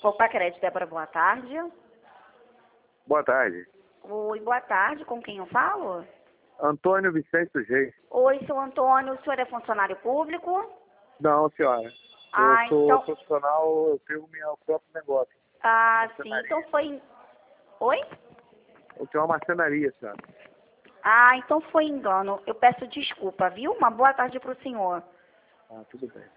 Opa, Crédito, Débora, boa tarde. Boa tarde. Oi, boa tarde, com quem eu falo? Antônio Vicente dos Reis. Oi, seu Antônio, o senhor é funcionário público? Não, senhora. Ah, Eu sou então... profissional, eu tenho meu próprio negócio. Ah, sim, Marcenaria. então foi... Oi? Eu tenho uma marcenaria, senhora. Ah, então foi engano. Eu peço desculpa, viu? Uma boa tarde para o senhor. Ah, tudo bem.